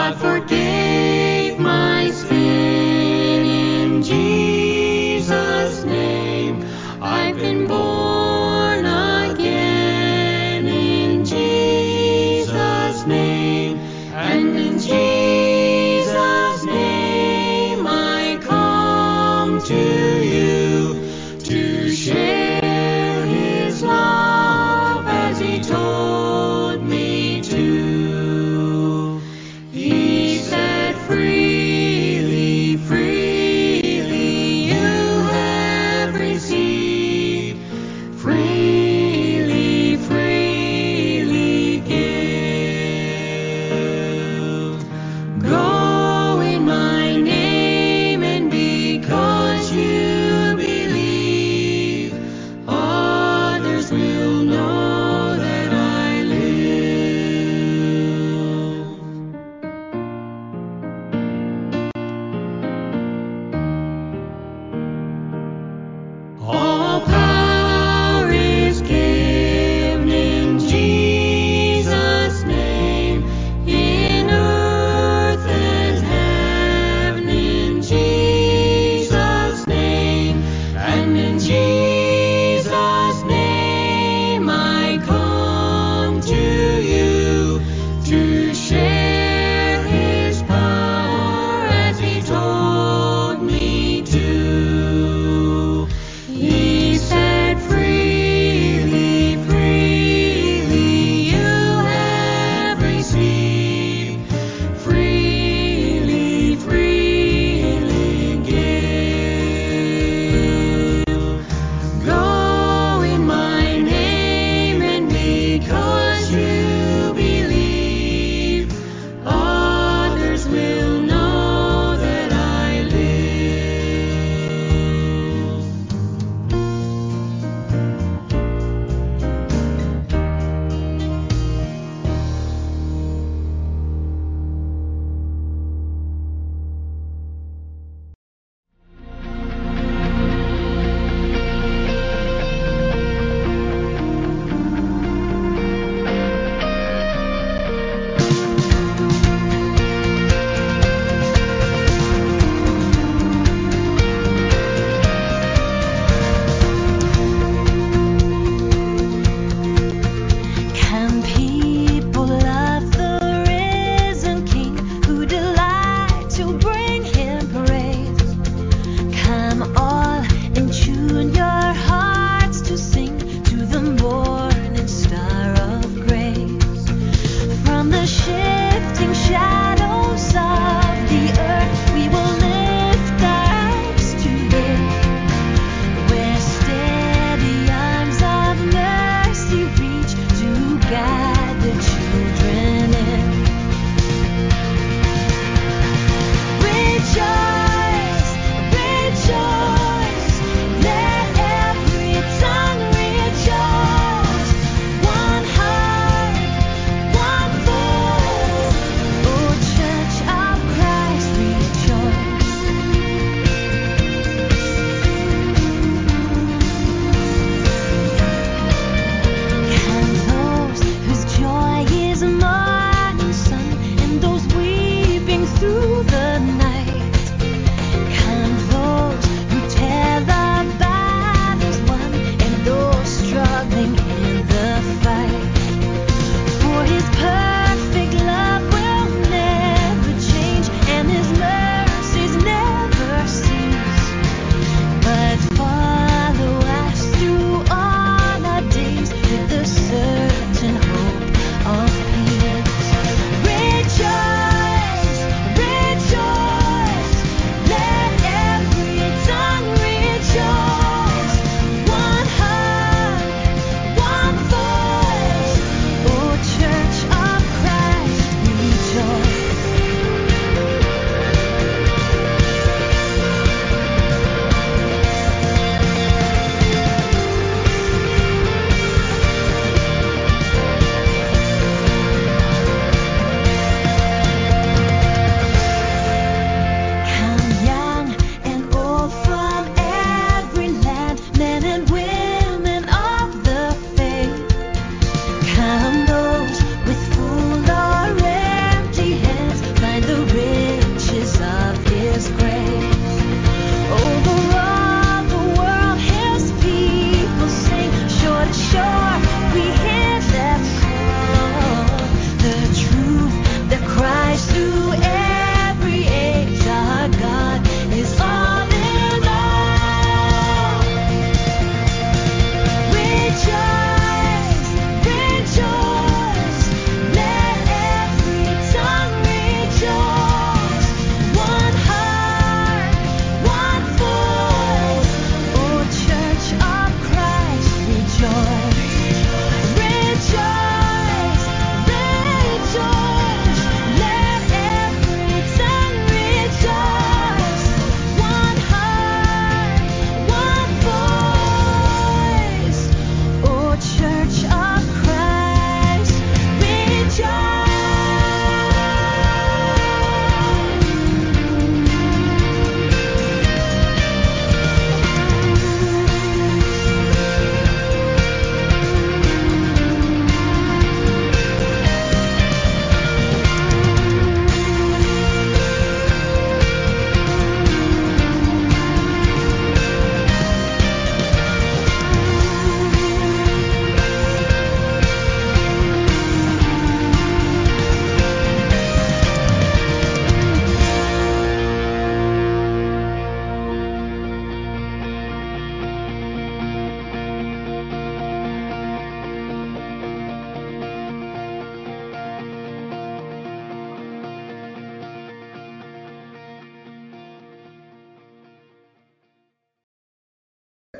God forgave my sin in Jesus' name. I've been born again in Jesus' name. And in Jesus' name I come to you to share His love as He told me to. He said,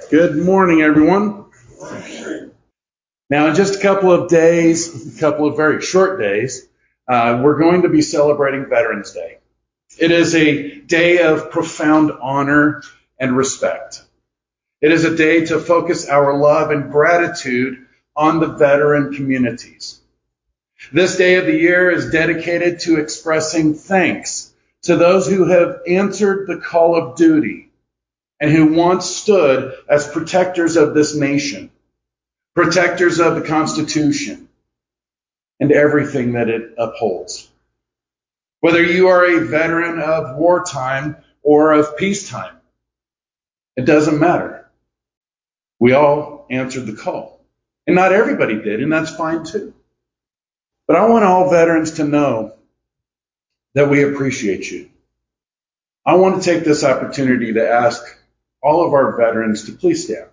Good morning, everyone. Now, in just a couple of days, a couple of very short days, we're going to be celebrating Veterans Day. It is a day of profound honor and respect. It is a day to focus our love and gratitude on the veteran communities. This day of the year is dedicated to expressing thanks to those who have answered the call of duty and who once stood as protectors of this nation, protectors of the Constitution, and everything that it upholds. Whether you are a veteran of wartime or of peacetime, it doesn't matter. We all answered the call. And not everybody did, and that's fine too. But I want all veterans to know that we appreciate you. I want to take this opportunity to ask all of our veterans to please stand.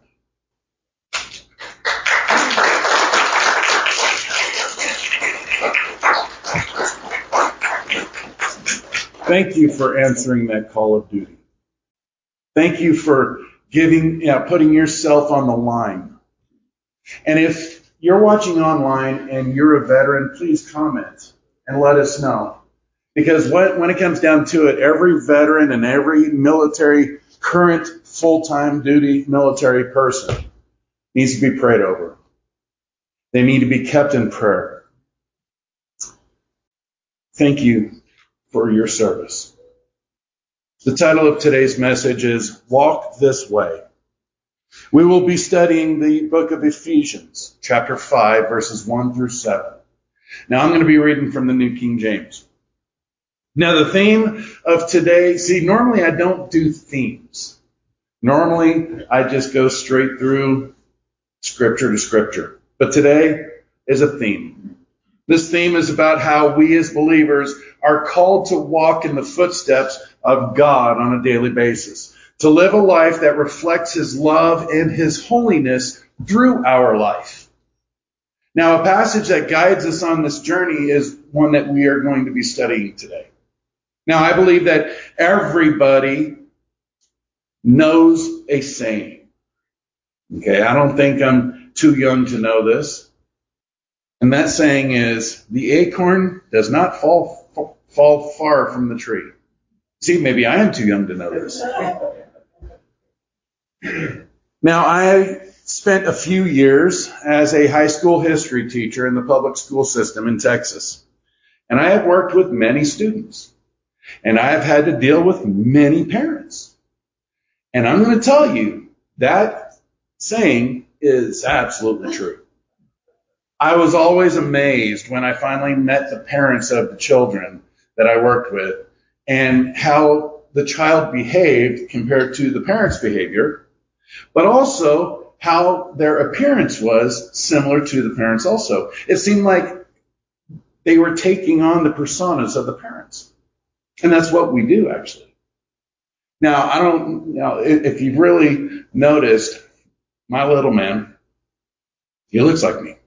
Thank you for answering that call of duty. Thank you for putting yourself on the line. And if you're watching online and you're a veteran, please comment and let us know. Because when it comes down to it, every veteran and every current full-time duty military person needs to be prayed over. They need to be kept in prayer. Thank you for your service. The title of today's message is Walk This Way. We will be studying the book of Ephesians, chapter 5, verses 1 through 7. Now I'm going to be reading from the New King James. Now the theme of today, normally I don't do themes. Normally I just go straight through scripture to scripture. But today is a theme. This theme is about how we as believers are called to walk in the footsteps of God on a daily basis, to live a life that reflects His love and His holiness through our life. Now, a passage that guides us on this journey is one that we are going to be studying today. Now, I believe that everybody knows a saying. Okay, I don't think I'm too young to know this. And that saying is, the acorn does not fall far from the tree. See, maybe I am too young to know this. Now, I spent a few years as a high school history teacher in the public school system in Texas. And I have worked with many students. And I have had to deal with many parents. And I'm going to tell you, that saying is absolutely true. I was always amazed when I finally met the parents of the children that I worked with and how the child behaved compared to the parents' behavior, but also how their appearance was similar to the parents also. It seemed like they were taking on the personas of the parents. And that's what we do, actually. Now, if you've really noticed, my little man, he looks like me.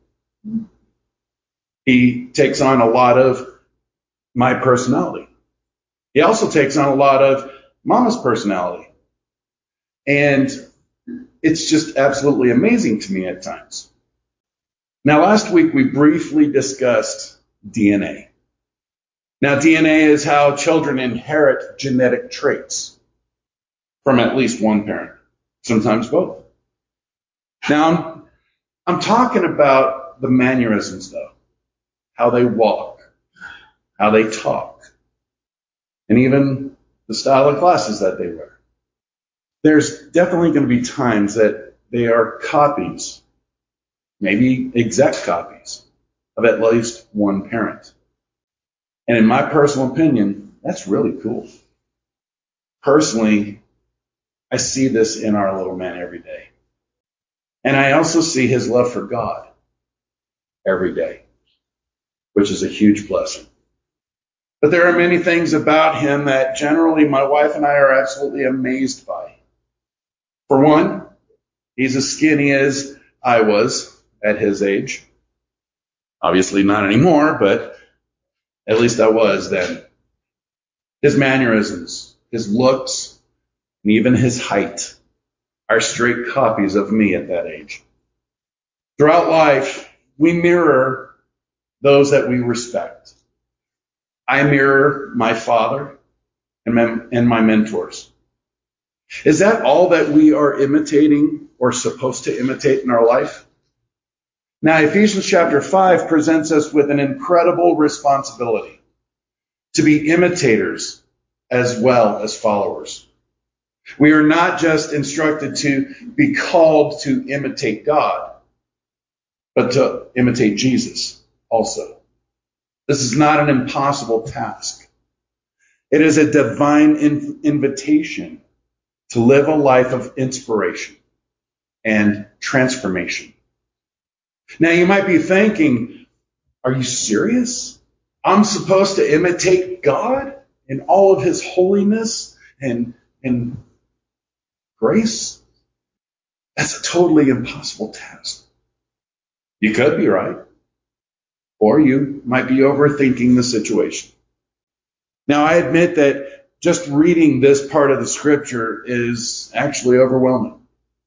He takes on a lot of my personality. He also takes on a lot of Mama's personality. And it's just absolutely amazing to me at times. Now, last week we briefly discussed DNA. Now, DNA is how children inherit genetic traits from at least one parent, sometimes both. Now, I'm talking about the mannerisms, though, how they walk, how they talk, and even the style of glasses that they wear. There's definitely going to be times that they are copies, maybe exact copies, of at least one parent. And in my personal opinion, that's really cool. Personally, I see this in our little man every day. And I also see his love for God every day, which is a huge blessing. But there are many things about him that generally my wife and I are absolutely amazed by. For one, he's as skinny as I was at his age. Obviously not anymore, but at least I was then. His mannerisms, his looks, and even his height. are straight copies of me at that age. Throughout life, we mirror those that we respect. I mirror my father and my mentors. Is that all that we are imitating or supposed to imitate in our life? Now, Ephesians chapter 5 presents us with an incredible responsibility to be imitators as well as followers. We are not just instructed to be called to imitate God, but to imitate Jesus also. This is not an impossible task. It is a divine invitation to live a life of inspiration and transformation. Now, you might be thinking, are you serious? I'm supposed to imitate God in all of his holiness and grace? That's a totally impossible task. You could be right, or you might be overthinking the situation. Now, I admit that just reading this part of the scripture is actually overwhelming.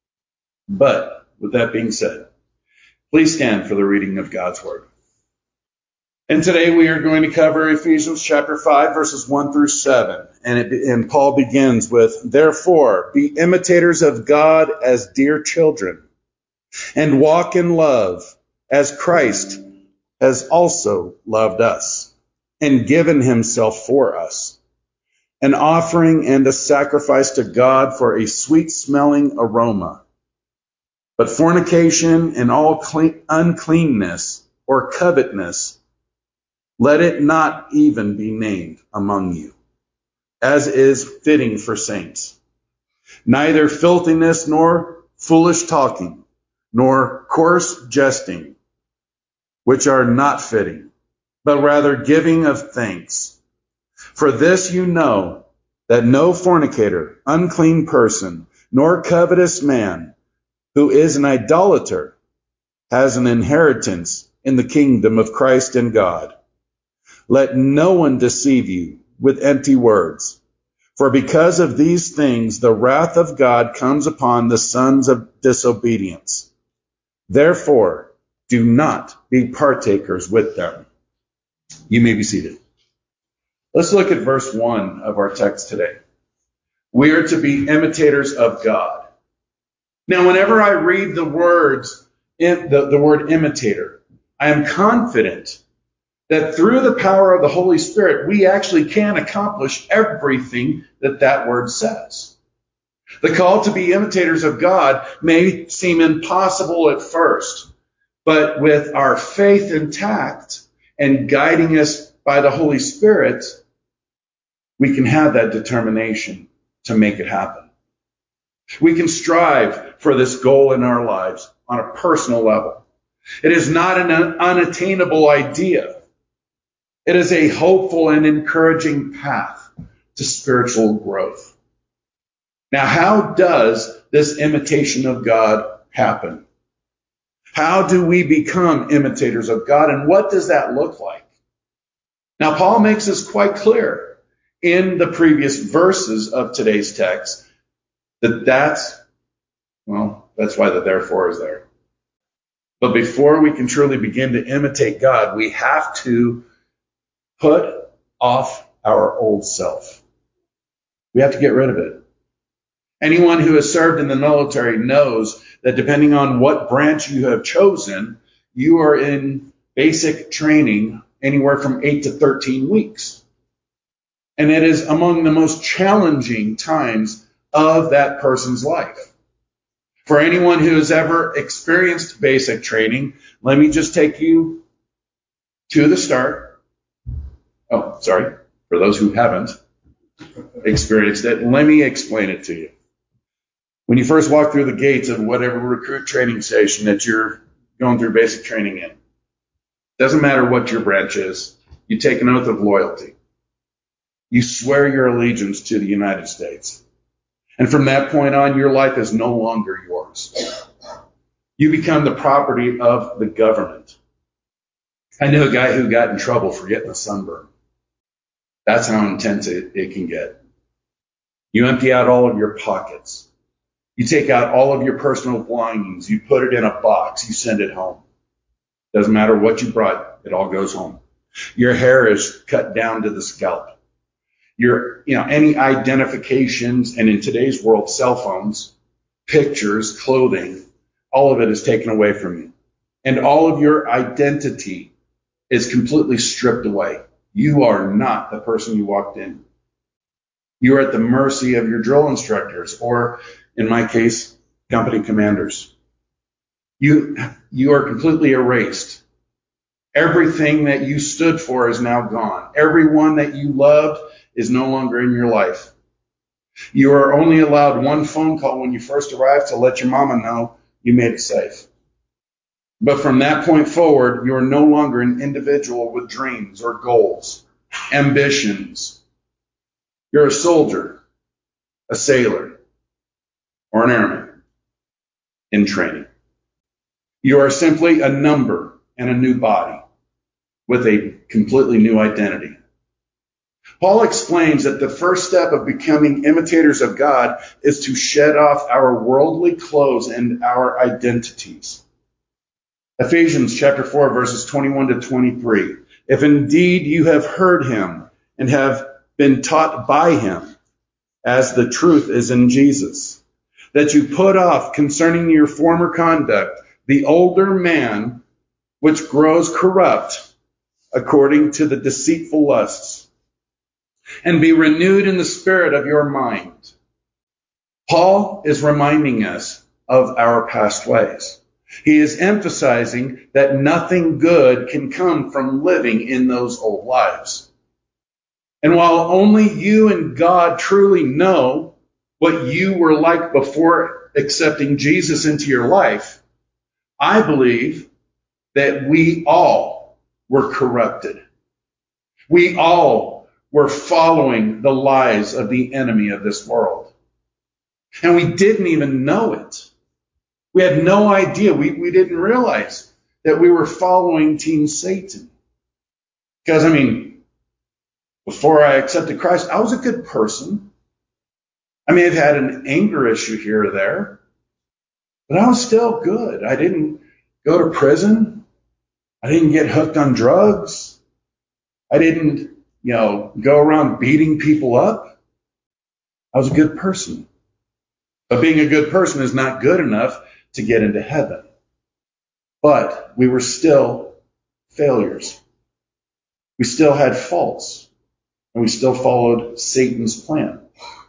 But with that being said, please stand for the reading of God's word. And today we are going to cover Ephesians chapter 5, verses 1 through 7. And Paul begins with, "Therefore, be imitators of God as dear children, and walk in love, as Christ has also loved us, and given himself for us, an offering and a sacrifice to God for a sweet-smelling aroma. But fornication and all uncleanness or covetousness, let it not even be named among you, as is fitting for saints. Neither filthiness nor foolish talking, nor coarse jesting, which are not fitting, but rather giving of thanks. For this you know, that no fornicator, unclean person, nor covetous man, who is an idolater, has an inheritance in the kingdom of Christ and God. Let no one deceive you with empty words. For because of these things, the wrath of God comes upon the sons of disobedience. Therefore, do not be partakers with them." You may be seated. Let's look at verse 1 of our text today. We are to be imitators of God. Now, whenever I read the word imitator, I am confident that through the power of the Holy Spirit, we actually can accomplish everything that word says. The call to be imitators of God may seem impossible at first, but with our faith intact and guiding us by the Holy Spirit, we can have that determination to make it happen. We can strive for this goal in our lives on a personal level. It is not an unattainable idea. It is a hopeful and encouraging path to spiritual growth. Now, how does this imitation of God happen? How do we become imitators of God, and what does that look like? Now, Paul makes this quite clear in the previous verses of today's text that's why the therefore is there. But before we can truly begin to imitate God, we have to put off our old self. We have to get rid of it. Anyone who has served in the military knows that depending on what branch you have chosen, you are in basic training anywhere from 8 to 13 weeks. And it is among the most challenging times of that person's life. For anyone who has ever experienced basic training, let me just take you to the start. For those who haven't experienced it, let me explain it to you. When you first walk through the gates of whatever recruit training station that you're going through basic training in, doesn't matter what your branch is, you take an oath of loyalty. You swear your allegiance to the United States. And from that point on, your life is no longer yours. You become the property of the government. I knew a guy who got in trouble for getting a sunburn. That's how intense it can get. You empty out all of your pockets. You take out all of your personal belongings, you put it in a box, you send it home. Doesn't matter what you brought, it all goes home. Your hair is cut down to the scalp. Any identifications, and in today's world, cell phones, pictures, clothing, all of it is taken away from you. And all of your identity is completely stripped away. You are not the person you walked in. You are at the mercy of your drill instructors, or in my case, company commanders. You are completely erased. Everything that you stood for is now gone. Everyone that you loved is no longer in your life. You are only allowed one phone call when you first arrive to let your mama know you made it safe. But from that point forward, you are no longer an individual with dreams or goals, ambitions. You're a soldier, a sailor, or an airman in training. You are simply a number and a new body with a completely new identity. Paul explains that the first step of becoming imitators of God is to shed off our worldly clothes and our identities. Ephesians chapter 4, verses 21 to 23. If indeed you have heard him and have been taught by him, as the truth is in Jesus, that you put off concerning your former conduct the older man which grows corrupt according to the deceitful lusts, and be renewed in the spirit of your mind. Paul is reminding us of our past ways. He is emphasizing that nothing good can come from living in those old lives. And while only you and God truly know what you were like before accepting Jesus into your life, I believe that we all were corrupted. We all were following the lies of the enemy of this world. And we didn't even know it. We had no idea. We didn't realize that we were following Team Satan. Because, before I accepted Christ, I was a good person. I may have had an anger issue here or there, but I was still good. I didn't go to prison. I didn't get hooked on drugs. I didn't, go around beating people up. I was a good person. But being a good person is not good enough to get into heaven. But we were still failures. We still had faults. And we still followed Satan's plan.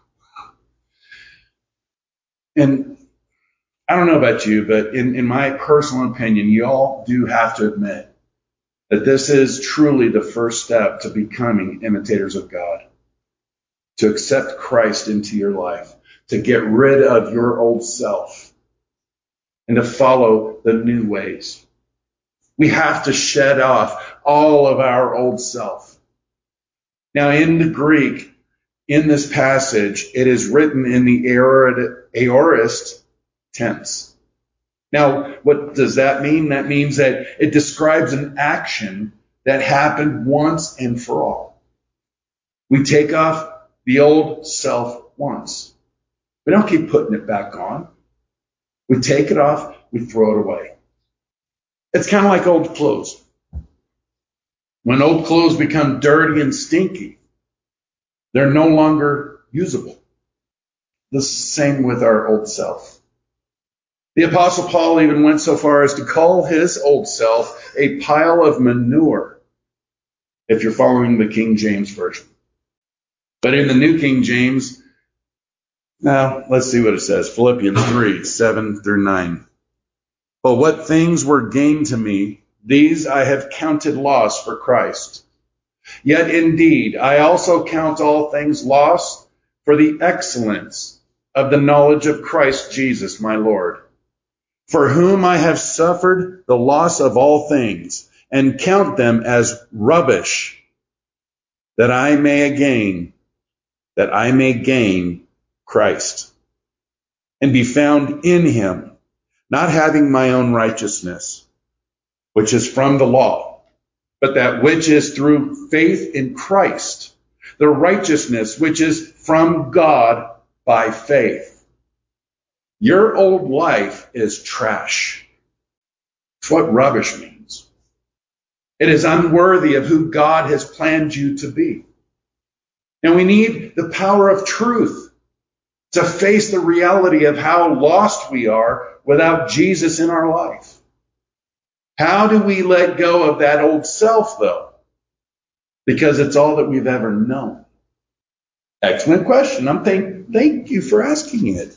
And I don't know about you, but in my personal opinion, you all do have to admit that this is truly the first step to becoming imitators of God. To accept Christ into your life. To get rid of your old self. And to follow the new ways. We have to shed off all of our old self. Now, in the Greek, in this passage, it is written in the aorist tense. Now, what does that mean? That means that it describes an action that happened once and for all. We take off the old self once. We don't keep putting it back on. We take it off, we throw it away. It's kind of like old clothes. When old clothes become dirty and stinky, they're no longer usable. The same with our old self. The Apostle Paul even went so far as to call his old self a pile of manure, if you're following the King James Version. But in the New King James, now let's see what it says. Philippians 3, 7 through 9. But what things were gained to me, these I have counted loss for Christ. Yet indeed, I also count all things lost for the excellence of the knowledge of Christ Jesus my Lord, for whom I have suffered the loss of all things, and count them as rubbish, that I may gain Christ, and be found in him, not having my own righteousness, which is from the law, but that which is through faith in Christ, the righteousness which is from God by faith. Your old life is trash. It's what rubbish means. It is unworthy of who God has planned you to be. And we need the power of truth to face the reality of how lost we are without Jesus in our life. How do we let go of that old self, though? Because it's all that we've ever known. Excellent question. Thank you for asking it.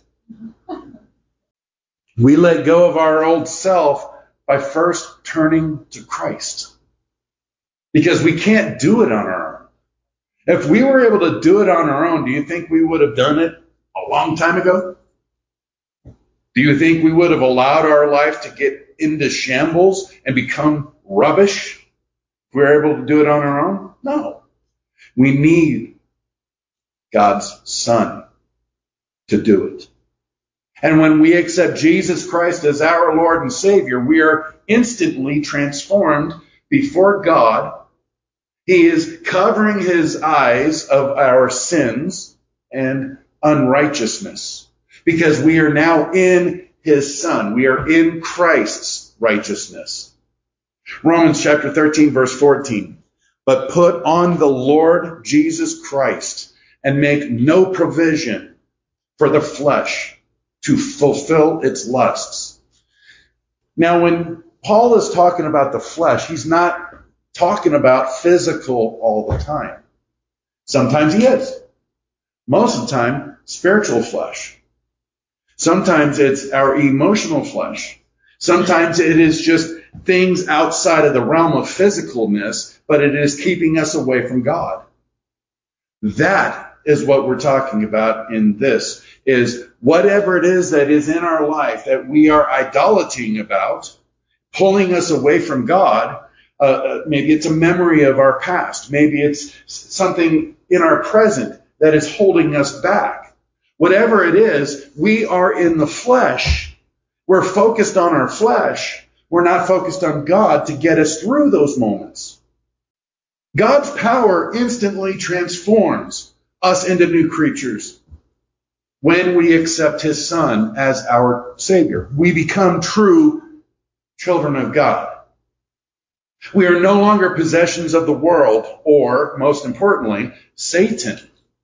We let go of our old self by first turning to Christ. Because we can't do it on our own. If we were able to do it on our own, do you think we would have done it a long time ago? Do you think we would have allowed our life to get into shambles and become rubbish if we were able to do it on our own? No. We need God's Son to do it. And when we accept Jesus Christ as our Lord and Savior, we are instantly transformed before God. He is covering his eyes of our sins and unrighteousness because we are now in his Son. We are in Christ's righteousness. Romans chapter 13, verse 14. But put on the Lord Jesus Christ and make no provision for the flesh to fulfill its lusts. Now, when Paul is talking about the flesh, he's not talking about physical all the time. Sometimes he is. Most of the time, spiritual flesh. Sometimes it's our emotional flesh. Sometimes it is just things outside of the realm of physicalness, but it is keeping us away from God. That is what we're talking about in this, is whatever it is that is in our life that we are idolating about, pulling us away from God. Maybe it's a memory of our past. Maybe it's something in our present that is holding us back. Whatever it is, we are in the flesh. We're focused on our flesh. We're not focused on God to get us through those moments. God's power instantly transforms us into new creatures when we accept his Son as our Savior. We become true children of God. We are no longer possessions of the world or, most importantly, Satan.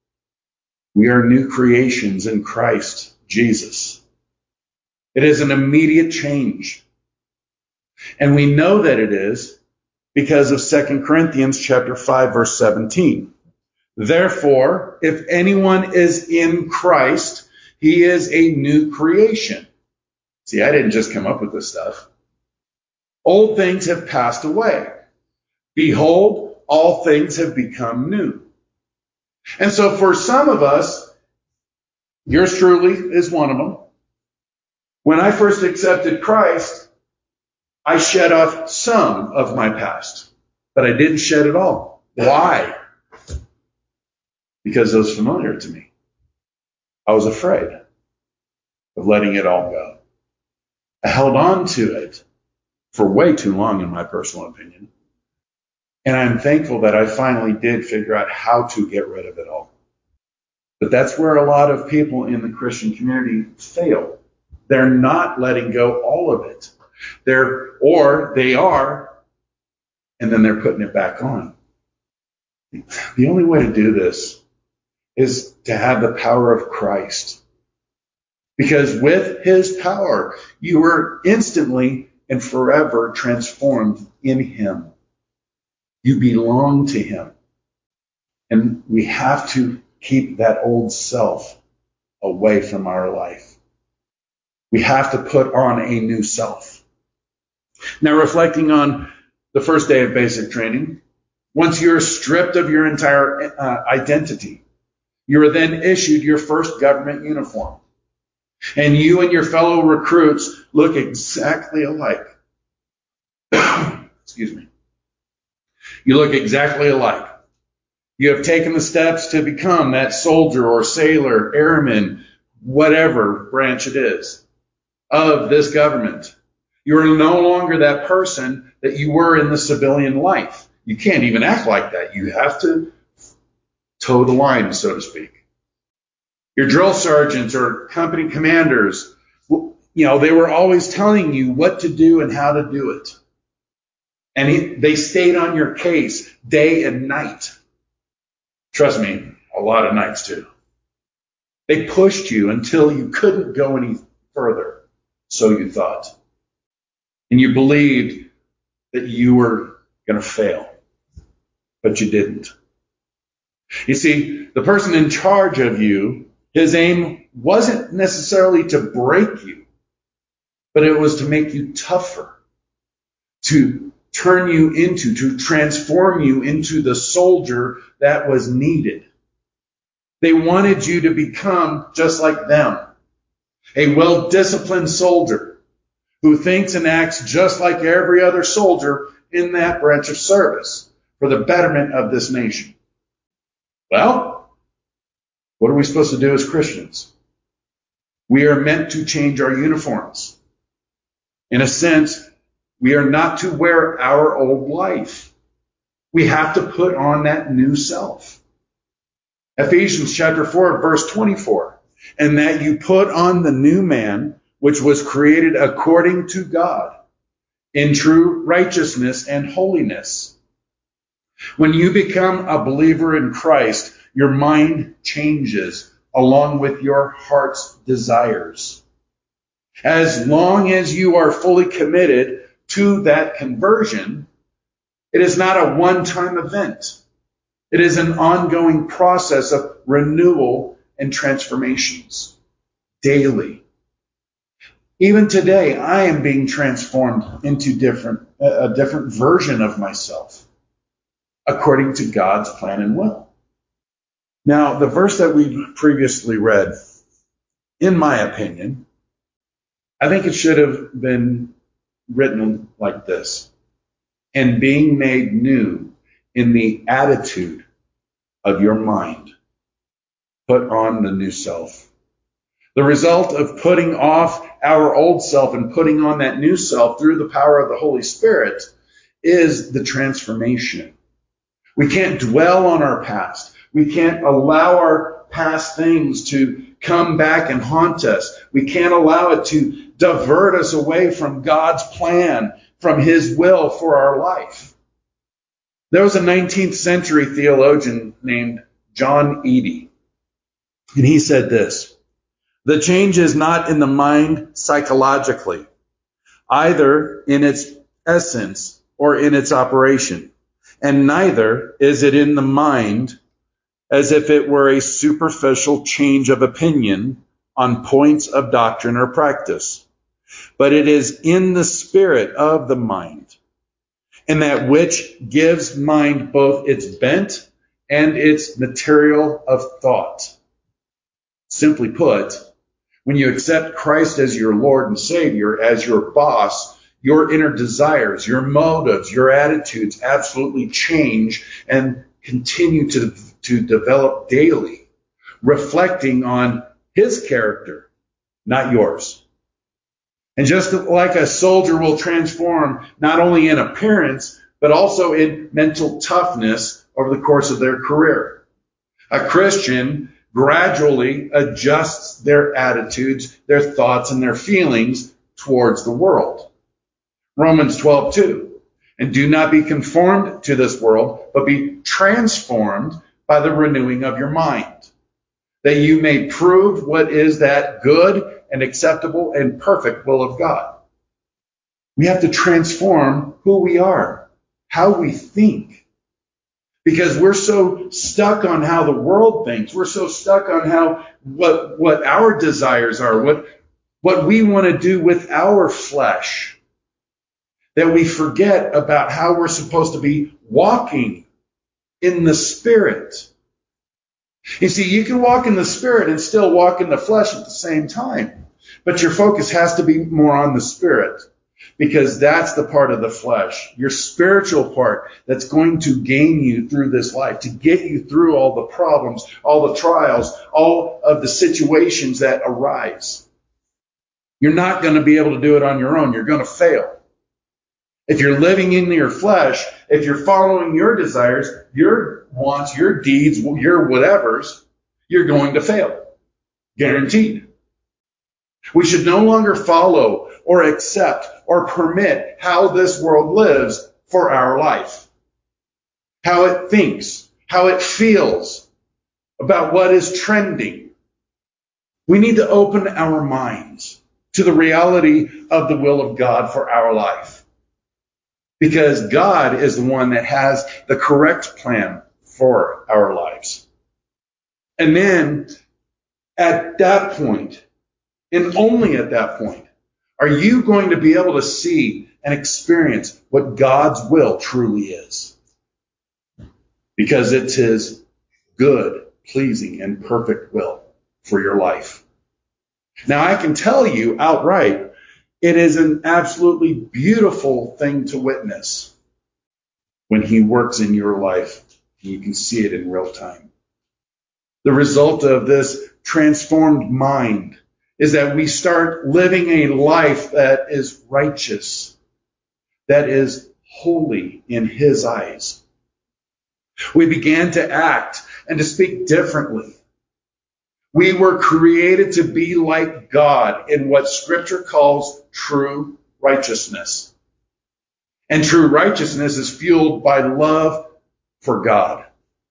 We are new creations in Christ Jesus. It is an immediate change. And we know that it is because of 2 Corinthians chapter 5, verse 17. Therefore, if anyone is in Christ, he is a new creation. See, I didn't just come up with this stuff. Old things have passed away. Behold, all things have become new. And so for some of us, yours truly is one of them. When I first accepted Christ, I shed off some of my past, but I didn't shed it all. Why? Because it was familiar to me. I was afraid of letting it all go. I held on to it for way too long, in my personal opinion. And I'm thankful that I finally did figure out how to get rid of it all. But that's where a lot of people in the Christian community fail. They're not letting go all of it. They are, and then they're putting it back on. The only way to do this is to have the power of Christ. Because with his power, you are instantly and forever transformed in him. You belong to him. And we have to keep that old self away from our life. We have to put on a new self. Now, reflecting on the first day of basic training, once you're stripped of your entire identity, you are then issued your first government uniform. And you and your fellow recruits look exactly alike. Excuse me. You look exactly alike. You have taken the steps to become that soldier or sailor, airman, whatever branch it is of this government. You are no longer that person that you were in the civilian life. You can't even act like that. You have to toe the line, so to speak. Your drill sergeants or company commanders They were always telling you what to do and how to do it. And they stayed on your case day and night. Trust me, a lot of nights too. They pushed you until you couldn't go any further, so you thought. And you believed that you were going to fail, but you didn't. You see, the person in charge of you, his aim wasn't necessarily to break you, but it was to make you tougher, to transform you into the soldier that was needed. They wanted you to become just like them, a well-disciplined soldier who thinks and acts just like every other soldier in that branch of service for the betterment of this nation. Well, what are we supposed to do as Christians? We are meant to change our uniforms. In a sense, we are not to wear our old life. We have to put on that new self. Ephesians chapter 4, verse 24. And that you put on the new man, which was created according to God, in true righteousness and holiness. When you become a believer in Christ, your mind changes along with your heart's desires. As long as you are fully committed to that conversion, it is not a one-time event. It is an ongoing process of renewal and transformations daily. Even today, I am being transformed into a different version of myself according to God's plan and will. Now, the verse that we previously read, in my opinion, I think it should have been written like this: and being made new in the attitude of your mind, put on the new self. The result of putting off our old self and putting on that new self through the power of the Holy Spirit is the transformation. We can't dwell on our past. We can't allow our past things to come back and haunt us. We can't allow it to divert us away from God's plan, from His will for our life. There was a 19th century theologian named John Eadie, and he said this: the change is not in the mind psychologically, either in its essence or in its operation, and neither is it in the mind as if it were a superficial change of opinion on points of doctrine or practice, but it is in the spirit of the mind, and that which gives mind both its bent and its material of thought. Simply put, when you accept Christ as your Lord and Savior, as your boss, your inner desires, your motives, your attitudes absolutely change and continue to develop daily, reflecting on His character, not yours. And just like a soldier will transform not only in appearance, but also in mental toughness over the course of their career, a Christian gradually adjusts their attitudes, their thoughts, and their feelings towards the world. Romans 12:2. And do not be conformed to this world, but be transformed by the renewing of your mind, that you may prove what is that good and acceptable and perfect will of God. We have to transform who we are, how we think, because we're so stuck on how the world thinks. We're so stuck on what our desires are, what we want to do with our flesh, that we forget about how we're supposed to be walking in the Spirit. You see, you can walk in the Spirit and still walk in the flesh at the same time, but your focus has to be more on the Spirit, because that's the part of the flesh, your spiritual part, that's going to gain you through this life, to get you through all the problems, all the trials, all of the situations that arise. You're not going to be able to do it on your own. You're going to fail. If you're living in your flesh, if you're following your desires, your wants, your deeds, your whatevers, you're going to fail. Guaranteed. We should no longer follow or accept or permit how this world lives for our life, how it thinks, how it feels about what is trending. We need to open our minds to the reality of the will of God for our life, because God is the one that has the correct plan for our lives. And then at that point, and only at that point, are you going to be able to see and experience what God's will truly is. Because it's His good, pleasing, and perfect will for your life. Now, I can tell you outright, it is an absolutely beautiful thing to witness when He works in your life. You can see it in real time. The result of this transformed mind is that we start living a life that is righteous, that is holy in His eyes. We began to act and to speak differently. We were created to be like God in what Scripture calls true righteousness. And true righteousness is fueled by love for God,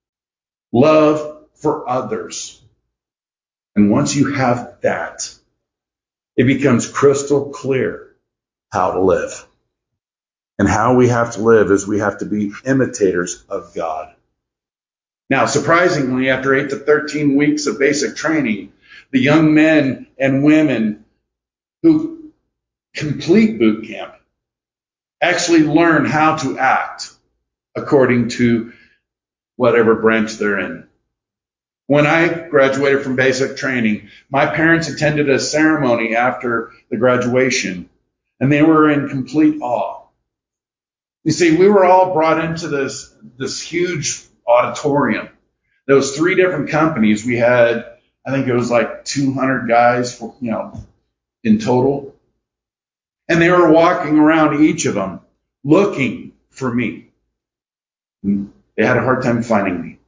love for others. And once you have that, it becomes crystal clear how to live. And how we have to live is we have to be imitators of God. Now, surprisingly, after 8 to 13 weeks of basic training, the young men and women who complete boot camp actually learn how to act according to whatever branch they're in. When I graduated from basic training, my parents attended a ceremony after the graduation, and they were in complete awe. You see, we were all brought into this huge auditorium. There was 3 different companies. We had, I think it was like 200 guys, in total. And they were walking around, each of them, looking for me. They had a hard time finding me.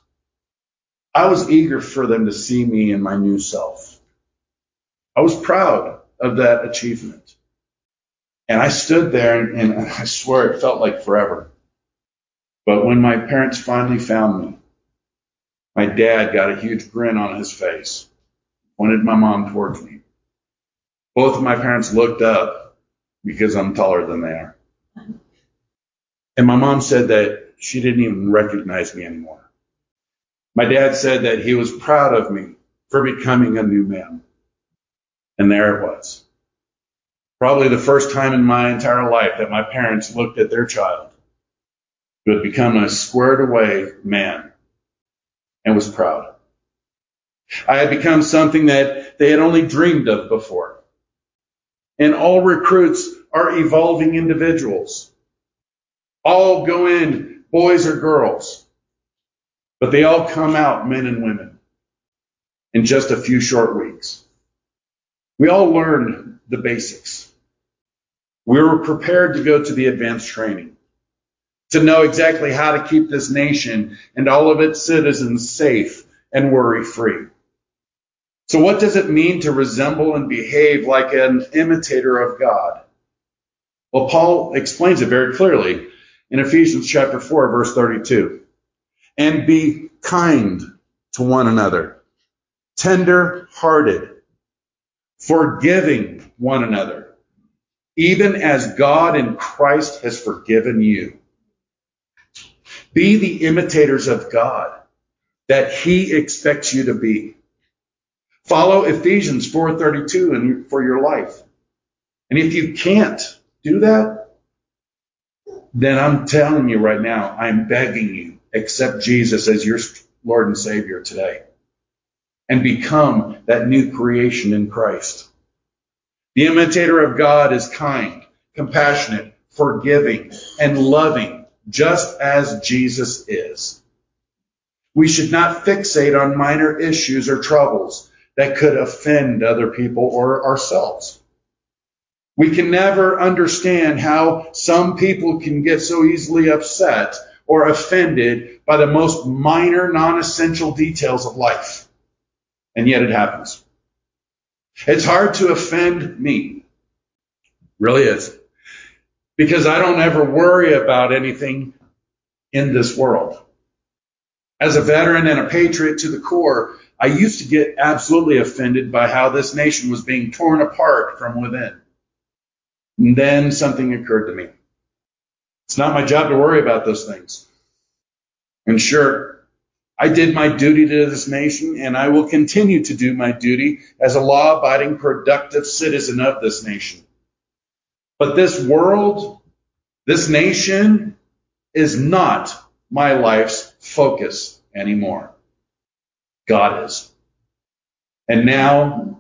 I was eager for them to see me in my new self. I was proud of that achievement. And I stood there, and I swear it felt like forever. But when my parents finally found me, my dad got a huge grin on his face, pointed my mom towards me. Both of my parents looked up because I'm taller than they are. And my mom said that she didn't even recognize me anymore. My dad said that he was proud of me for becoming a new man. And there it was. Probably the first time in my entire life that my parents looked at their child who had become a squared away man and was proud. I had become something that they had only dreamed of before. And all recruits are evolving individuals. All go in, boys or girls. But they all come out, men and women, in just a few short weeks. We all learned the basics. We were prepared to go to the advanced training, to know exactly how to keep this nation and all of its citizens safe and worry-free. So what does it mean to resemble and behave like an imitator of God? Well, Paul explains it very clearly in Ephesians chapter 4, verse 32. And be kind to one another, tender-hearted, forgiving one another, even as God in Christ has forgiven you. Be the imitators of God that He expects you to be. Follow Ephesians 4:32 for your life. And if you can't do that, then I'm telling you right now, I'm begging you, accept Jesus as your Lord and Savior today and become that new creation in Christ. The imitator of God is kind, compassionate, forgiving, and loving, just as Jesus is. We should not fixate on minor issues or troubles that could offend other people or ourselves. We can never understand how some people can get so easily upset or offended by the most minor, non-essential details of life. And yet it happens. It's hard to offend me. Really is. Because I don't ever worry about anything in this world. As a veteran and a patriot to the core, I used to get absolutely offended by how this nation was being torn apart from within. And then something occurred to me. It's not my job to worry about those things. And sure, I did my duty to this nation, and I will continue to do my duty as a law-abiding, productive citizen of this nation. But this world, this nation, is not my life's focus anymore. God is. And now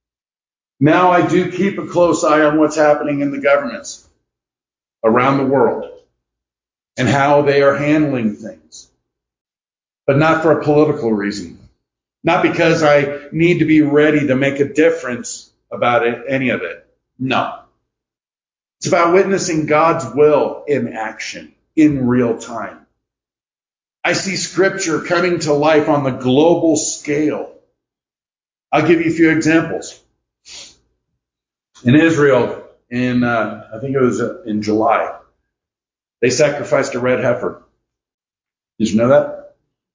I do keep a close eye on what's happening in the governments around the world and how they are handling things. But not for a political reason. Not because I need to be ready to make a difference about it, any of it. No. It's about witnessing God's will in action, in real time. I see Scripture coming to life on the global scale. I'll give you a few examples. In Israel, I think it was in July, they sacrificed a red heifer. Did you know that?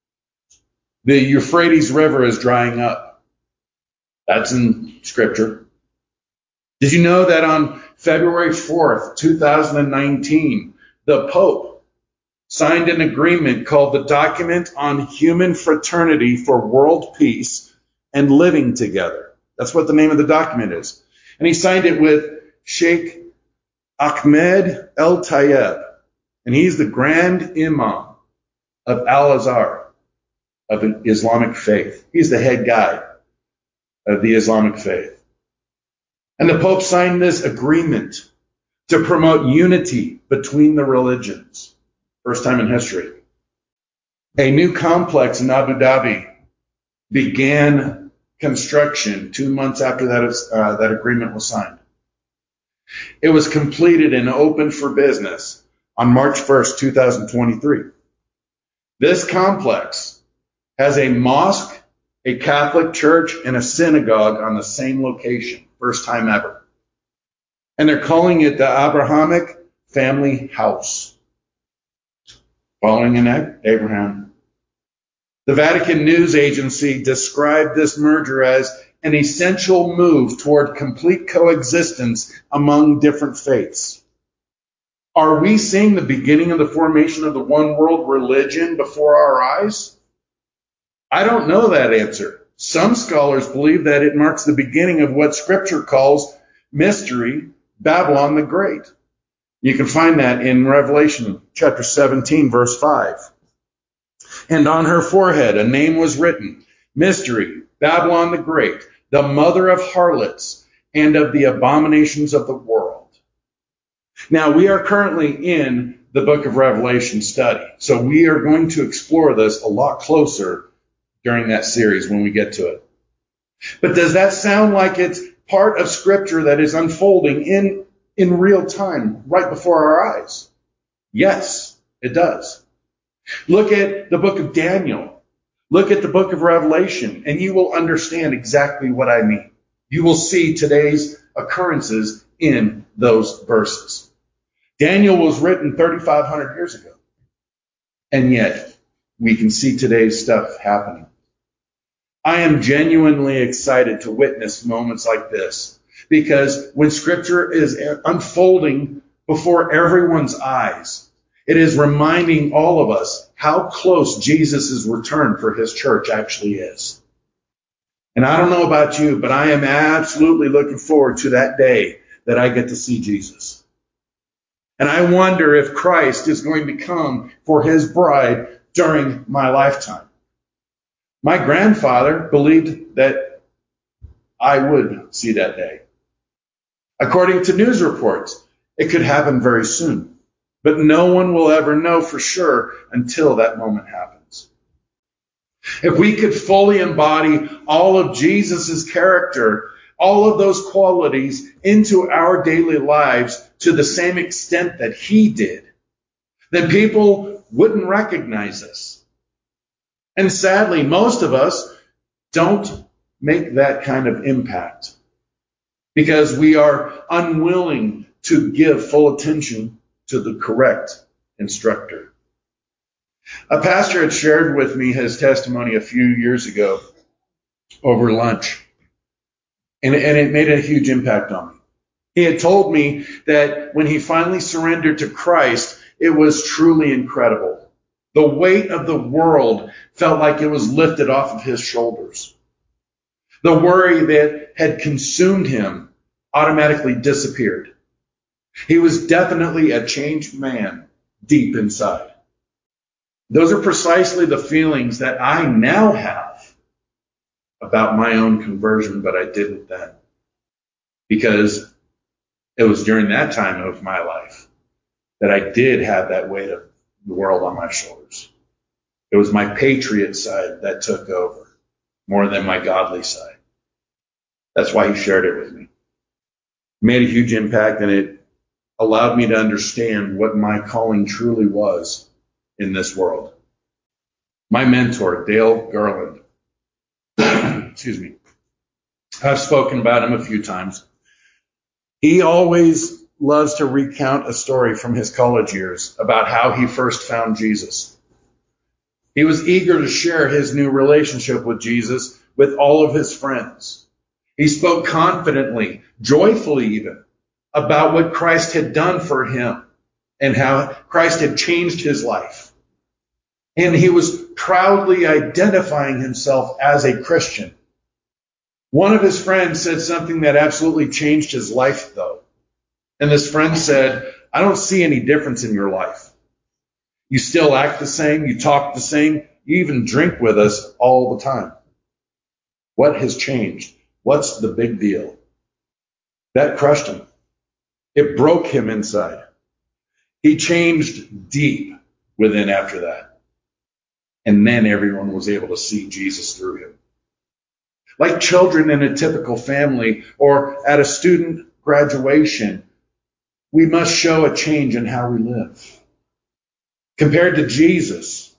The Euphrates River is drying up. That's in Scripture. Did you know that on February 4th, 2019, the Pope signed an agreement called the Document on Human Fraternity for World Peace and Living Together? That's what the name of the document is. And he signed it with Sheikh Ahmed El Tayeb. And he's the Grand Imam of Al-Azhar, of the Islamic faith. He's the head guy of the Islamic faith. And the Pope signed this agreement to promote unity between the religions. First time in history. A new complex in Abu Dhabi began construction 2 months after that agreement was signed. It was completed and opened for business on March 1st, 2023. This complex has a mosque, a Catholic church, and a synagogue on the same location. First time ever. And they're calling it the Abrahamic Family House. Following in Abraham. The Vatican News Agency described this merger as an essential move toward complete coexistence among different faiths. Are we seeing the beginning of the formation of the one world religion before our eyes? I don't know that answer. Some scholars believe that it marks the beginning of what Scripture calls mystery, Babylon the Great. You can find that in Revelation chapter 17, verse 5. And on her forehead a name was written, Mystery, Babylon the Great, the mother of harlots and of the abominations of the world. Now, we are currently in the book of Revelation study, so we are going to explore this a lot closer during that series when we get to it. But does that sound like it's part of Scripture that is unfolding in real time, right before our eyes? Yes, it does. Look at the book of Daniel. Look at the book of Revelation, and you will understand exactly what I mean. You will see today's occurrences in those verses. Daniel was written 3,500 years ago, and yet we can see today's stuff happening. I am genuinely excited to witness moments like this, because when Scripture is unfolding before everyone's eyes, it is reminding all of us how close Jesus' return for his church actually is. And I don't know about you, but I am absolutely looking forward to that day that I get to see Jesus. And I wonder if Christ is going to come for his bride during my lifetime. My grandfather believed that I would see that day. According to news reports, it could happen very soon. But no one will ever know for sure until that moment happens. If we could fully embody all of Jesus' character, all of those qualities into our daily lives to the same extent that he did, then people wouldn't recognize us. And sadly, most of us don't make that kind of impact because we are unwilling to give full attention to the correct instructor. A pastor had shared with me his testimony a few years ago over lunch, and it made a huge impact on me. He had told me that when he finally surrendered to Christ, it was truly incredible. The weight of the world felt like it was lifted off of his shoulders. The worry that had consumed him automatically disappeared. He was definitely a changed man deep inside. Those are precisely the feelings that I now have about my own conversion, but I didn't then. Because it was during that time of my life that I did have that weight of the world on my shoulders. It was my patriot side that took over more than my godly side. That's why he shared it with me. It made a huge impact, and it allowed me to understand what my calling truly was in this world. My mentor, Dale Garland, excuse me, I've spoken about him a few times. He always loves to recount a story from his college years about how he first found Jesus. He was eager to share his new relationship with Jesus with all of his friends. He spoke confidently, joyfully even, about what Christ had done for him and how Christ had changed his life. And he was proudly identifying himself as a Christian. One of his friends said something that absolutely changed his life, though. And this friend said, "I don't see any difference in your life. You still act the same, you talk the same, you even drink with us all the time. What has changed? What's the big deal?" That crushed him. It broke him inside. He changed deep within after that. And then everyone was able to see Jesus through him. Like children in a typical family or at a student graduation, we must show a change in how we live. Compared to Jesus,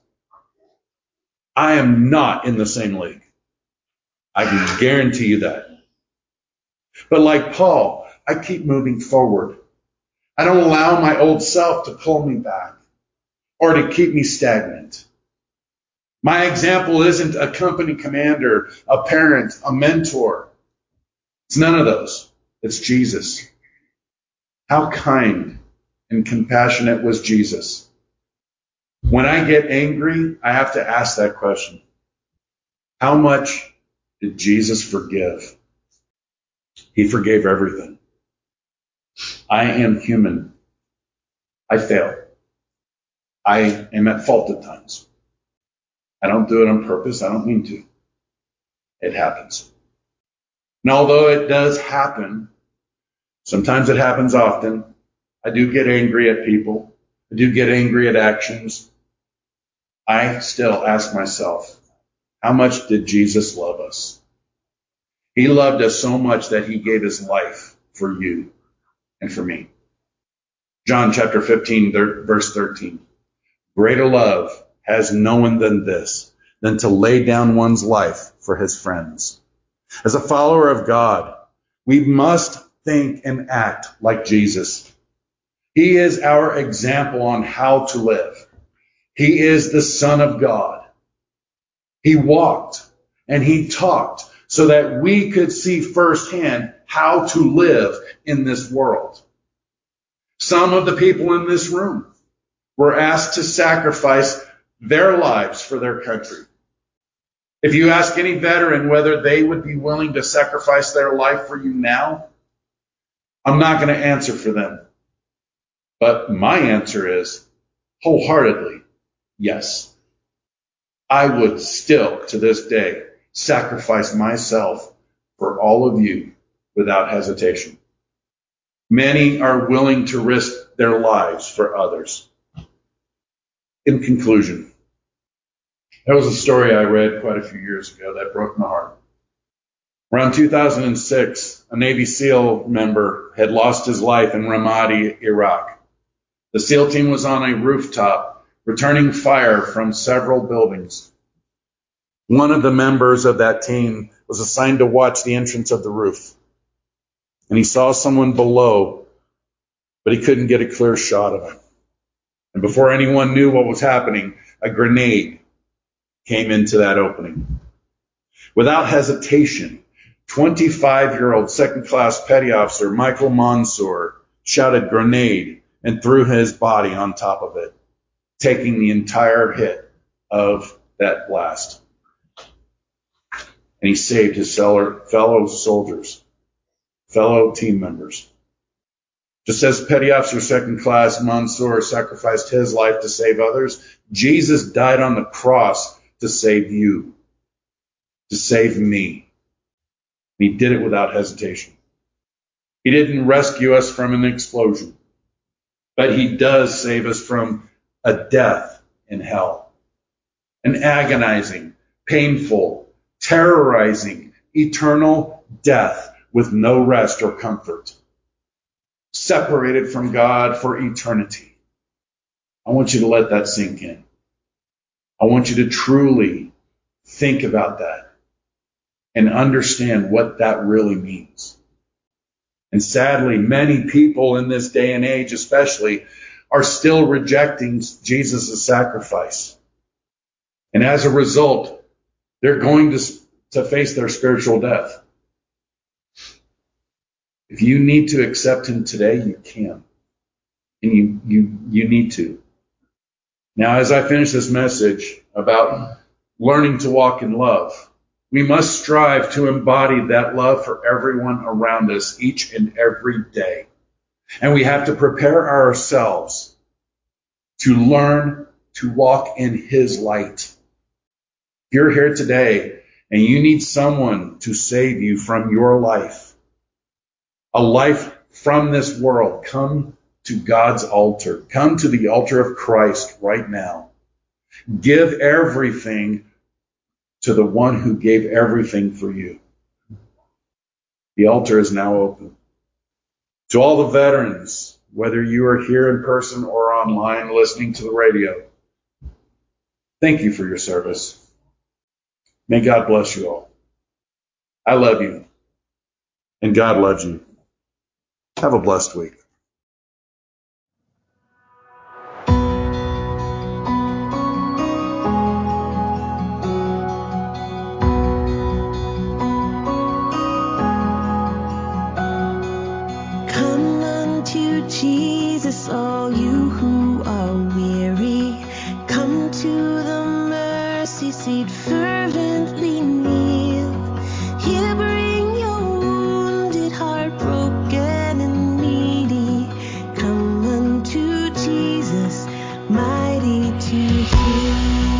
I am not in the same league. I can guarantee you that. But like Paul, I keep moving forward. I don't allow my old self to pull me back or to keep me stagnant. My example isn't a company commander, a parent, a mentor. It's none of those. It's Jesus. How kind and compassionate was Jesus? When I get angry, I have to ask that question. How much did Jesus forgive? He forgave everything. I am human. I fail. I am at fault at times. I don't do it on purpose. I don't mean to. It happens. And although it does happen, sometimes it happens often, I do get angry at people. I do get angry at actions. I still ask myself, how much did Jesus love us? He loved us so much that he gave his life for you and for me. John chapter 15, verse 13. Greater love has no one than this, than to lay down one's life for his friends. As a follower of God, we must think and act like Jesus. He is our example on how to live. He is the Son of God. He walked and he talked so that we could see firsthand how to live in this world. Some of the people in this room were asked to sacrifice their lives for their country. If you ask any veteran whether they would be willing to sacrifice their life for you now, I'm not going to answer for them. But my answer is wholeheartedly, yes. I would still, to this day, sacrifice myself for all of you without hesitation. Many are willing to risk their lives for others. In conclusion, there was a story I read quite a few years ago that broke my heart. Around 2006, a Navy SEAL member had lost his life in Ramadi, Iraq. The SEAL team was on a rooftop, returning fire from several buildings. One of the members of that team was assigned to watch the entrance of the roof. and he saw someone below, but he couldn't get a clear shot of him. And before anyone knew what was happening, a grenade came into that opening. Without hesitation, 25-year-old second-class petty officer Michael Mansour shouted "grenade" and threw his body on top of it, taking the entire hit of that blast. And he saved his fellow soldiers, fellow team members. Just as Petty Officer Second Class Mansour sacrificed his life to save others, Jesus died on the cross to save you, to save me. He did it without hesitation. He didn't rescue us from an explosion, but he does save us from a death in hell, an agonizing, painful, terrorizing, eternal death with no rest or comfort, separated from God for eternity. I want you to let that sink in. I want you to truly think about that and understand what that really means. And sadly, many people in this day and age especially are still rejecting Jesus' sacrifice. And as a result, they're going to face their spiritual death. If you need to accept him today, you can. And you need to. Now, as I finish this message about learning to walk in love, we must strive to embody that love for everyone around us each and every day. And we have to prepare ourselves to learn to walk in his light. If you're here today and you need someone to save you from your life, a life from this world, come to God's altar. Come to the altar of Christ right now. Give everything to the one who gave everything for you. The altar is now open. To all the veterans, whether you are here in person or online listening to the radio, thank you for your service. May God bless you all. I love you, and God loves you. Have a blessed week. Come unto Jesus, all you who are weary. Come to the mercy seat, fervently kneel. He'll bring your wounded heart, broken and needy. Come unto Jesus, mighty to heal.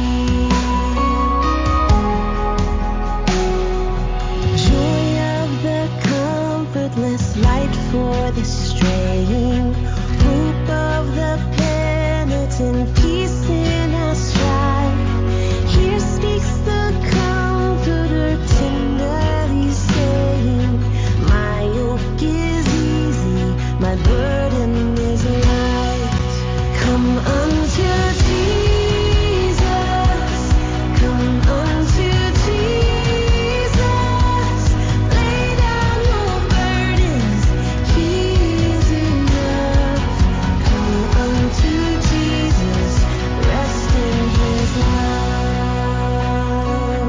Joy of the comfortless, light for the straying, hope of the penitent, peace in our strife. Here speaks the Comforter, tenderly saying, my yoke is easy, my burden is light. Come unto Jesus, come unto Jesus, lay down your burdens, He is enough. Come unto Jesus, rest in His love.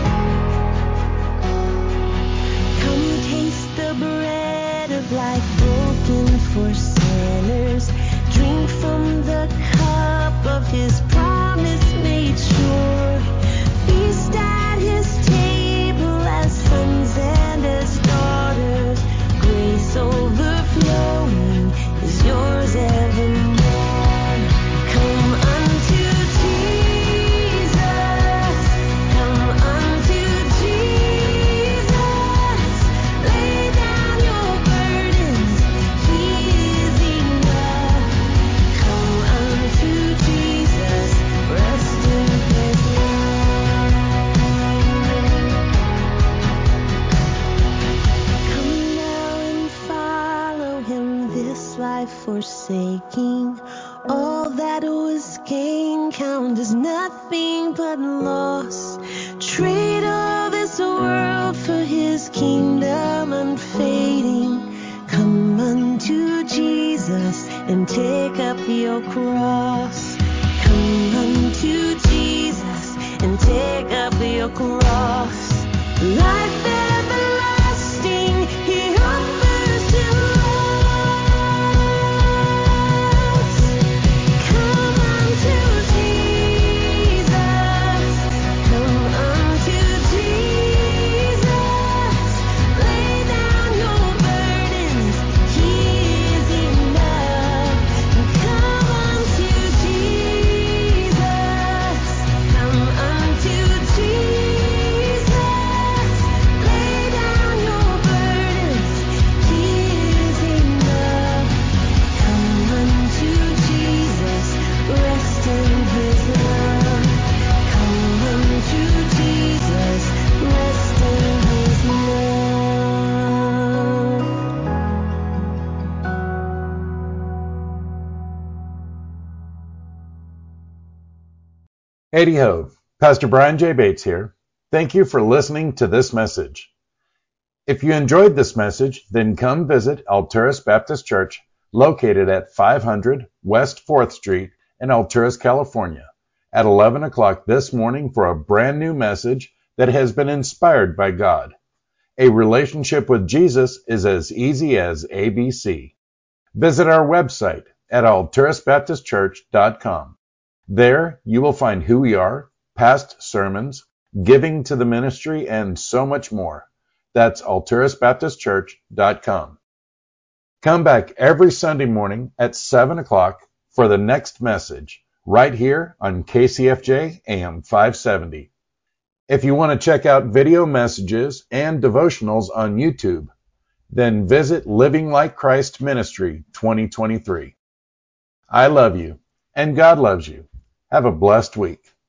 Come taste the bread of life, broken for sinners. Drink from the cup of His promise made sure. Feast at His table as sons and as daughters. Grace overflowing is yours evermore. Come unto Jesus, come unto Jesus, lay down your burdens, He is enough. Come unto Jesus, rest in His love. Come now and follow Him, this life forsaking. All that was gain count as nothing but loss. Trade all this world for His kingdom unfading. Hey ho, Pastor Brian J. Bates here. Thank you for listening to this message. If you enjoyed this message, then come visit Alturas Baptist Church, located at 500 West 4th Street in Alturas, California, at 11 o'clock this morning for a brand new message that has been inspired by God. A relationship with Jesus is as easy as ABC. Visit our website at alturasbaptistchurch.com. There you will find who we are, past sermons, giving to the ministry, and so much more. That's alturasbaptistchurch.com. Come back every Sunday morning at 7 o'clock for the next message, right here on KCFJ AM 570. If you want to check out video messages and devotionals on YouTube, then visit Living Like Christ Ministry 2023. I love you, and God loves you. Have a blessed week.